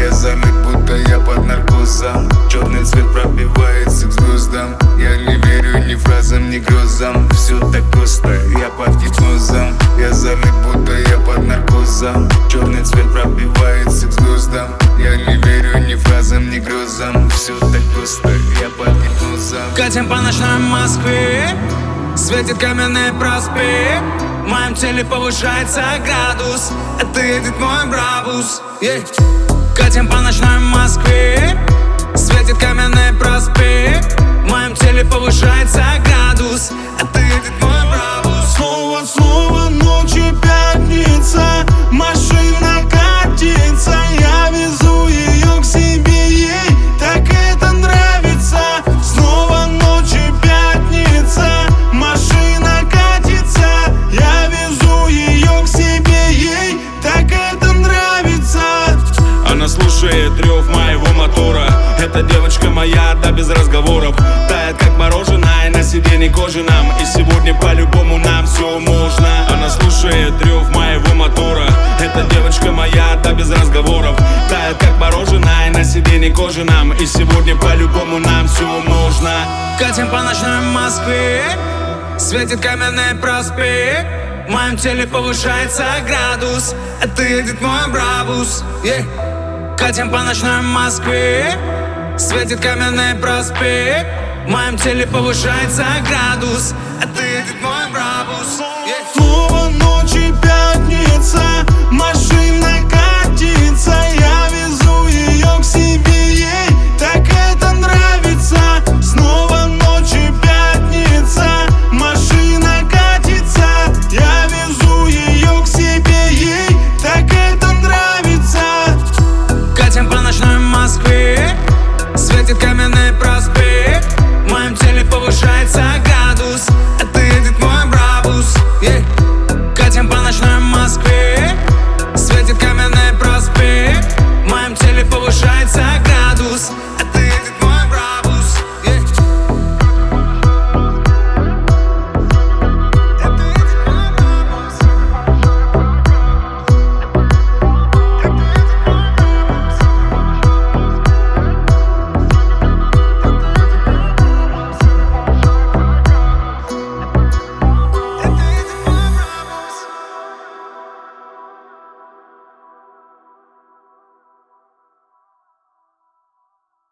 Я залит, будто я под наркозом. Черный цвет пробивается к звездам. Я не верю ни фразам, ни грезам. Все так просто, я под гипнозом. Я залит, будто я под наркозом. Черный цвет пробивается к звездам. Я не верю ни фразам, ни грезам. Все так просто, я под гипнозом. Катим по ночной Москве, светит каменный проспект. В моем теле повышается градус, это едет мой брабус. Катим по ночной Москве, светит каменный проспект. В моем теле повышается градус, это едет мой брабус. Снова ночь и пятница, машина катится. Я везу ее к себе, ей так это нравится. Снова ночь и пятница, машина катится. Я везу ее к себе, ей так это нравится. Она слушает рев моего мотора. Эта девочка моя, да без разговоров. Тает как мороженое на сиденье кожаном. И сегодня по-любому нам все можно. Она слушает рев моего мотора. Эта девочка моя, да без разговоров. Тает как мороженое на сиденье кожаном. И сегодня по-любому нам все можно. Катим по ночной Москве, светит каменный проспект. В моем теле повышается градус, это едет мой брабус. Катим по ночной Москве, светит каменный проспект. В моем теле повышается градус, это едет мой брабус.